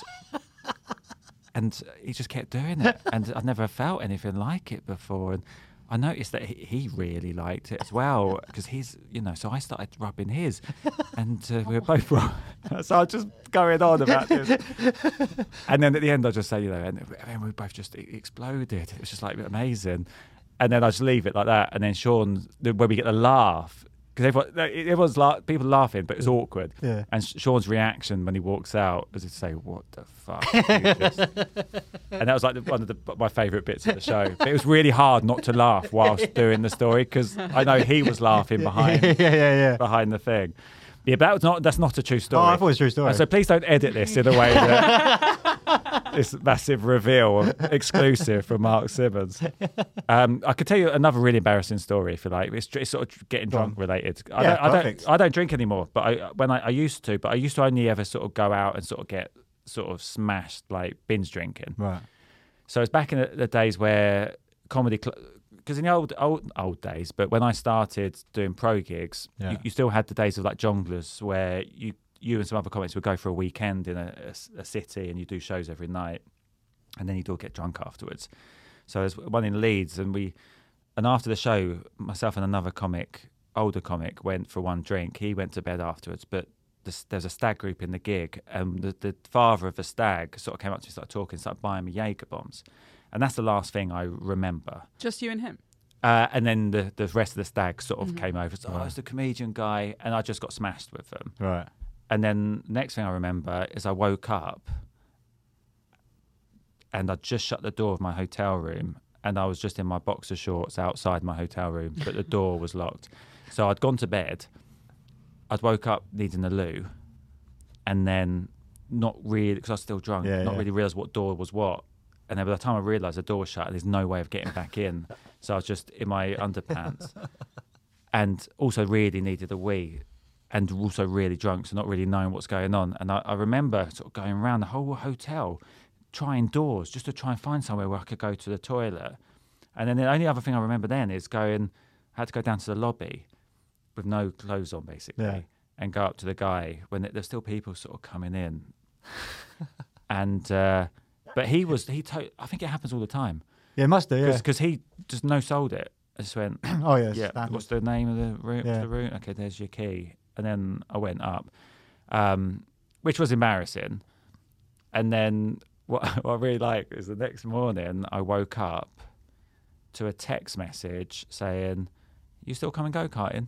and he just kept doing it, and I'd never felt anything like it before, and I noticed that he, he really liked it as well, because he's, you know, so I started rubbing his, and uh, we were both rub- so I was just going on about this, and then at the end I just say, you know, and, and we both just exploded. It was just like amazing, and then I just leave it like that, and then Sean, when we get the laugh, because everyone, everyone's la- people laughing, but it's awkward. Yeah. And Sean's reaction when he walks out is to say, "What the fuck?" is this?" And that was like the, one of the, my favourite bits of the show. But it was really hard not to laugh whilst doing the story, because I know he was laughing behind, yeah, yeah, yeah. behind the thing. Yeah, but that was not, that's not a true story. Oh, I thought it was a true story. And so please don't edit this in a way that this massive reveal, exclusive from Mark Simmons. Um, I could tell you another really embarrassing story if you like. It's, it's sort of getting drunk related. I, Yeah, don't, I perfect. don't. I don't drink anymore, but I when I, I used to, but I used to only ever sort of go out and sort of get sort of smashed, like binge drinking. Right. So it's back in the, the days where comedy. Cl- Because in the old, old old days, but when I started doing pro gigs, Yeah. you, you still had the days of like jonglers where you you and some other comics would go for a weekend in a, a, a city and you do shows every night, and then you'd all get drunk afterwards. So there's one in Leeds, and we and after the show, myself and another comic, older comic, went for one drink. He went to bed afterwards, but this, there was a stag group in the gig, and the, the father of the stag sort of came up to me, started talking, started buying me Jaeger bombs. And that's the last thing I remember. Just you and him? Uh, and then the, the rest of the stag sort of Mm-hmm. came over. So, oh, it's the comedian guy. And I just got smashed with them. Right. And then next thing I remember is I woke up and I just shut the door of my hotel room. And I was just in my boxer shorts outside my hotel room, but the door was locked. So I'd gone to bed. I'd woke up needing a loo. And then not really, because I was still drunk, Yeah, not yeah. really realised what door was what. And then by the time I realised the door was shut, there's no way of getting back in. So I was just in my underpants. And also really needed a wee. And also really drunk, so not really knowing what's going on. And I, I remember sort of going around the whole hotel, trying doors, just to try and find somewhere where I could go to the toilet. And then the only other thing I remember then is going, I had to go down to the lobby with no clothes on, basically, Yeah. and go up to the guy when there's still people sort of coming in. and... Uh, But he was, he. To- I think it happens all the time. Yeah, it must do, yeah. Because he just no sold it. I just went, Oh, yeah, yeah, standard. what's the name of the room? Yeah. The room? Okay, there's your key. And then I went up, um, which was embarrassing. And then what, what I really like is the next morning I woke up to a text message saying, you still come and go-karting?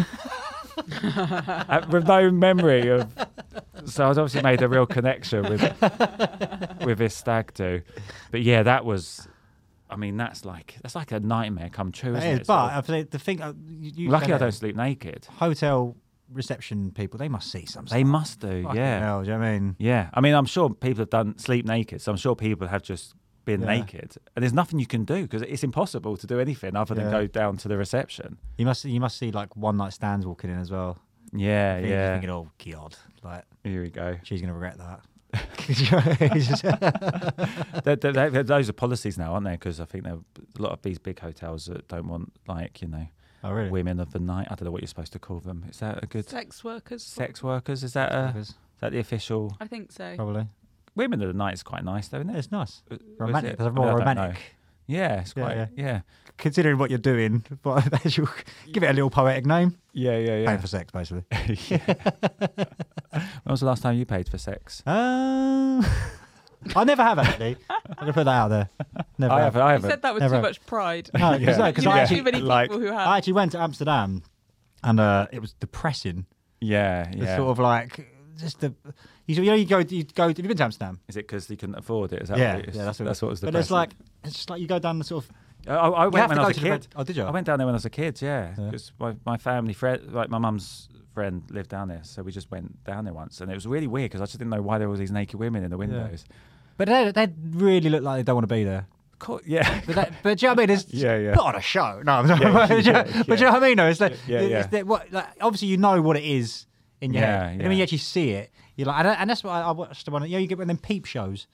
Uh, with no memory of, so I'd obviously made a real connection with with this stag do, but yeah, that was, I mean, that's like that's like a nightmare come true, isn't It it? is, Sort but of- I think the thing, uh, you, you lucky said I it, don't sleep naked. Hotel reception people, they must see something. They must do, Fucking yeah, hell, do you know what I mean? yeah. I mean, I'm sure people have done sleep naked, so I'm sure people have just been Yeah. naked, and there's nothing you can do because it's impossible to do anything other than Yeah. go down to the reception. You must, you must see like one night stands walking in as well. Yeah, Thinking- yeah. Thinking, oh god, like Here we go. she's gonna regret that. It's just- They- they- they- those are policies now, aren't they? Because I think there are a lot of these big hotels that don't want, like, you know, Oh, really? women of the night. I don't know what you're supposed to call them. Is that a good Sex workers? sex workers? Is that a, Workers. is that the official? I think so. Probably. Women of the night is quite nice, though, isn't Yeah, it? it's nice. Uh, is Romantic. it? They're I more don't know. romantic. Yeah, it's Yeah, quite. yeah. Yeah, Considering what you're doing, but you'll give it a little poetic name. yeah, yeah, yeah. Paying for sex, basically. Yeah. When was the last time you paid for sex? Uh, I never have actually. I'm gonna put that out there. Never. I have. haven't. I You haven't. said that with Never too have. much pride. No, because Yeah. I You know actually, too many people like- who have. I actually went to Amsterdam, and uh, it was depressing. Yeah, It's yeah. sort of like just the. You know, you go, you go. Have you been to Amsterdam? Is it because you couldn't afford it? Is that Yeah, what it is? yeah, that's what. that's what was the. But it's like it's just like you go down the sort of. I, I You went have when to I go was a to the kid. red- Oh, did you? I went down there when I was a kid, yeah. Yeah. Because my, my family friend, like my mum's friend, lived down there, so we just went down there once, and it was really weird because I just didn't know why there were these naked women in the windows. But they they really look like they don't want to be there. Cool. Yeah. But, that, but do you know what I mean? It's Yeah, yeah. put on a show. No, I'm sorry. Yeah, but, do you know- yeah, but do you know what I mean? No, it's like, Yeah, it's yeah. the- what, like obviously you know what it is in your Yeah, head. And then when you yeah. actually see it, you're like, and, and that's why I watched the one. You know, you get one of them peep shows.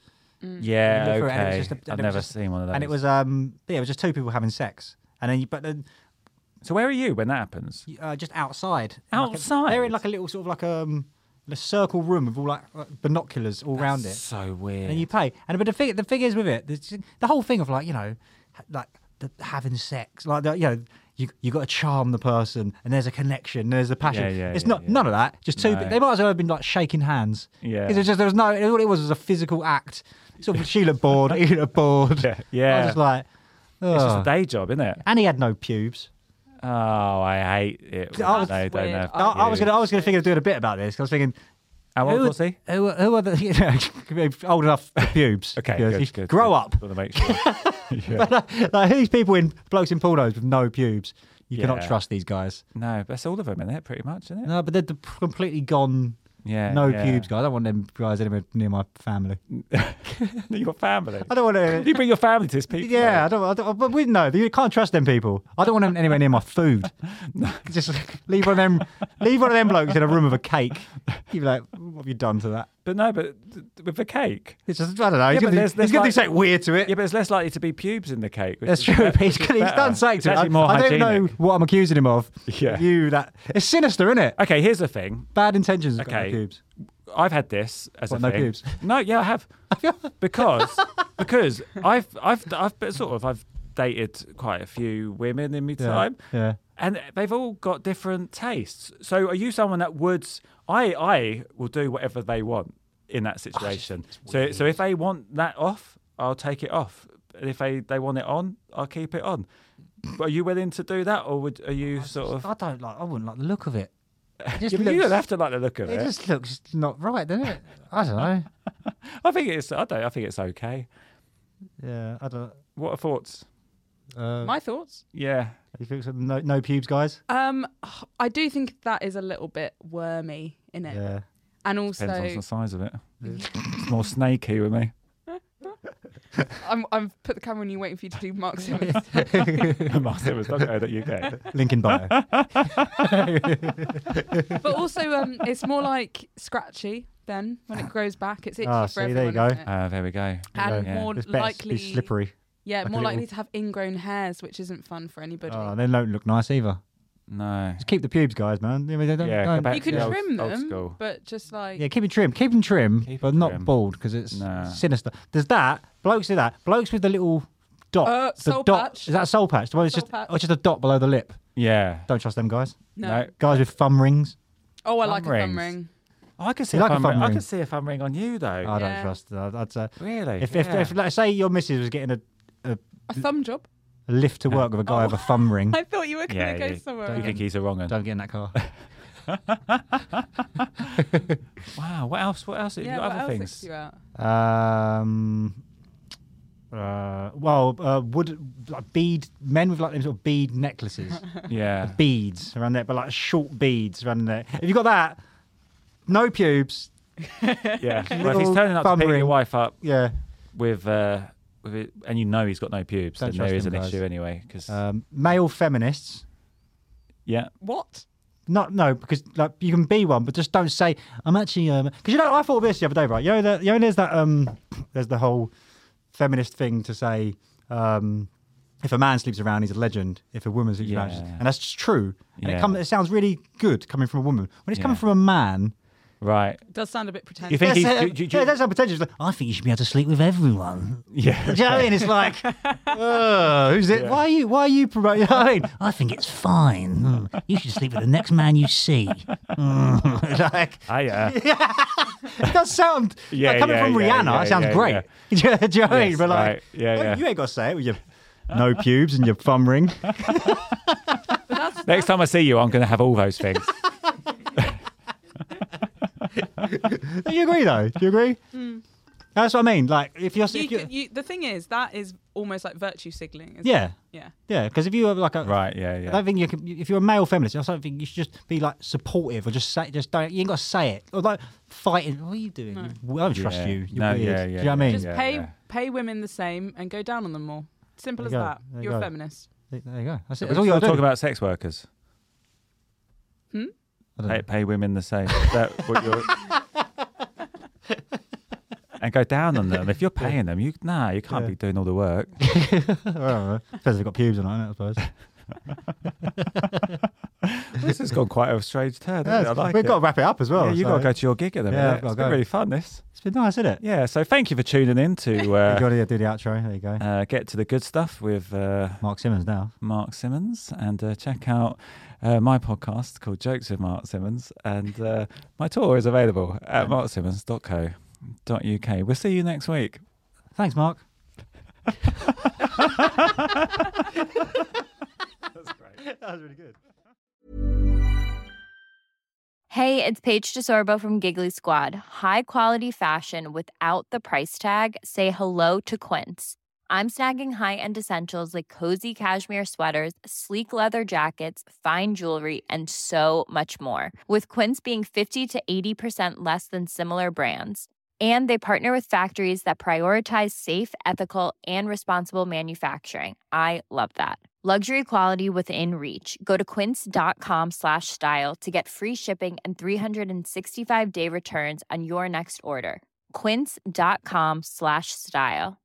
Yeah, You look through it and it was okay. just a- and I've it was never just- seen one of those. And it was um yeah, it was just two people having sex, and then you but then So where are you when that happens? uh, just outside. In like a- Outside? they're in like a little sort of like um a circle room with all like, like binoculars all around it. So weird. And you pay. And but the thing, the thing is with it, the, the whole thing of like you know, like the, having sex, like the, you know, you you got to charm the person, and there's a connection, there's a passion. Yeah, yeah, it's yeah, not yeah. none of that. Just two. No. They might as well have been like shaking hands. Yeah. Because it was just there was no. All it was was a physical act. Sort of she looked bored, he looked bored. Yeah, yeah. I was just like, It's just a ugh. day job, isn't it? And he had no pubes. Oh, I hate it. I was- they don't weird. have I, I was pubes. gonna, I was gonna think of doing a bit about this. 'Cause I was thinking, How old who, was he? Who, who are the you know, old enough for pubes? Okay, You know, good, you good. Grow good. up. Want to make sure. Yeah. But like, like these people in blokes in pornos with no pubes, you cannot Yeah. trust these guys. No, that's all of them, isn't it? Pretty much, isn't it? No, but they're the completely gone. Yeah. No yeah. pubes, guys. I don't want them guys anywhere near my family. Your family. I don't want to. You bring your family to this people. Yeah, I don't, I don't. But we know you can't trust them people. I don't want them anywhere near my food. Just leave one of them. Leave one of them blokes in a room with a cake. You'd be like, what have you done to that? But no, but th- with the cake. It's just I don't know. Yeah, He's but gonna, there's- do- there's he's gonna do like- something weird to it. Yeah, but it's less likely to be pubes in the cake. which That's is true. be- He's, which is he's better. done something It's to it. actually more I, I don't know hygienic. what I'm accusing him of. Yeah. You that it's sinister, isn't it? Okay, here's the thing. Bad intentions. Okay. Got no pubes. I've had this as What, a no thing. pubes? No, yeah, I have. because because I've I've I've been sort of I've dated quite a few women in my Yeah. time. Yeah. And they've all got different tastes. So are you someone that would I I will do whatever they want in that situation. so so if they want that off, I'll take it off. And if they, they want it on, I'll keep it on. But are you willing to do that, or would are you sort of? I don't like. I wouldn't like the look of it. It Yeah, just but you looks- don't have to like the look of It it. just looks not right, doesn't it? I don't know. I think it's I don't I think it's okay. Yeah, I don't. What are thoughts? Uh, My thoughts. Yeah. you think so? No, no pubes, guys. Um, I do think that is a little bit wormy in it, Yeah. and also Depends on the size of it. It's more snaky with me. I'm I'm put the camera on you, waiting for you to do Mark's. Mark Simmons dot co dot U K. Link in bio. But also, um, it's more like scratchy. Then when it grows back, it's itchy Ah, for see, there you everyone. go. isn't it? Uh, there we go. And Yeah. more It's better- likely, it's slippery. yeah, like a more likely little- to have ingrown hairs, which isn't fun for anybody. Oh, they don't look nice either. No. Just keep the pubes, guys, man. I mean, they don't, Yeah, go don't- back you can to the old- trim old them, school. but just like Yeah, keep it trim. Keep them trim, Keep but it not trim. bald because it's Nah. sinister. There's that. Blokes do that. Blokes with the little dot. Uh, the soul dot. patch. Is that a soul patch? The one that's Soul just, patch. or just a dot below the lip. Yeah. Don't trust them guys. no. No. Guys with thumb rings. Oh, I Thumb like a thumb rings. ring. Oh, I can see You a like a thumb thumb ring. I ring? can see a thumb ring on you though. I don't Yeah. trust. I'd, I'd say Really? if, if, Yeah. if, let's say your missus was getting a, a, A thumb job. a lift to work with a guy Oh. with a thumb ring, I thought you were going to yeah, go yeah. somewhere. You think he's a wrong one? don't get in that car. Wow. What else? What else? Have you yeah, got what other else things? freaks you out? Um, uh, well, uh, wood like bead men with like them sort of bead necklaces, Yeah. beads around there, but like short beads around there. If you got that, no pubes. Yeah. Well, if Little he's turning up to thumb pick your ring. wife up Yeah. with uh, with it, and you know he's got no pubes, Don't then trust there is them an guys. issue anyway. Because Um, male feminists. yeah. What? Not no, because like you can be one, but just don't say I'm actually. Um, because you know, I thought of this the other day, right? You know, the, you know, there's that um, there's the whole feminist thing to say, um, if a man sleeps around, he's a legend. If a woman sleeps around, Yeah. she's- and that's just true. And Yeah. it, come, it sounds really good coming from a woman. When it's coming Yeah. from a man, Right. It does sound a bit pretentious. You think he's? that's, Do, uh, do, do, yeah, that's how pretentious. Like, I think you should be able to sleep with everyone. yeah. Do you know what I mean? It's like, uh, who's it? Yeah. Why are you? Why are you promoting? You know what I mean, I think it's fine. Mm, you should sleep with the next man you see. Mm, like, Ah, yeah. it does sound Yeah, like coming yeah, from yeah, Rihanna. yeah, it sounds yeah, great. yeah. Do you do you know what I mean? Yes, But like, right. Yeah, oh, yeah. you ain't got to say it with your no pubes and your thumb ring. Next time I see you, I'm going to have all those things. Do you agree though? Do you agree? Mm. That's what I mean. Like, if you're, You if you're could, you, the thing is, that is almost like virtue signaling. Isn't yeah, It? Yeah. yeah. Because if you have like a Right. Yeah. I Yeah. don't think you can. If you're a male feminist, I don't think you should just be like supportive or just say, just don't. You ain't got to say it or like fighting. What are you doing? No. You- I don't trust Yeah. you. You're No, weird. yeah, Do yeah, you know what I mean? Just Yeah, pay yeah. pay women the same and go down on them more. Simple There as you go. that. There you You're a go. feminist. There you go. That's it. We're That's all you still got to talking do. about sex workers. Hmm? I don't Pay, know. pay women the same. Is that what you're? and go down on them. If you're paying them, you nah, you can't Yeah. be doing all the work. Well, depends if they've got pubes on it, I suppose. This has gone quite a strange turn. Yeah, hasn't it? I like we've it. got to wrap it up as well. Yeah, you so. got to go to your gig at the Yeah, minute. I've gotta It's been go. really fun. This. It's been nice, isn't it? Yeah. So thank you for tuning in to uh, you got to do the outro. There you go. uh, get to the good stuff with uh, Mark Simmons now. Mark Simmons, and uh, check out uh, my podcast called Jokes with Mark Simmons, and uh, my tour is available at mark simmons dot co dot uk. We'll see you next week. Thanks, Mark. That's great. That was really good. Hey, it's Paige DeSorbo from Giggly Squad. High quality fashion without the price tag. Say hello to Quince. I'm snagging high-end essentials like cozy cashmere sweaters, sleek leather jackets, fine jewelry, and so much more. With Quince being fifty to eighty percent less than similar brands. And they partner with factories that prioritize safe, ethical, and responsible manufacturing. I love that. Luxury quality within reach. Go to quince.com slash style to get free shipping and three sixty-five day returns on your next order. Quince.com slash style.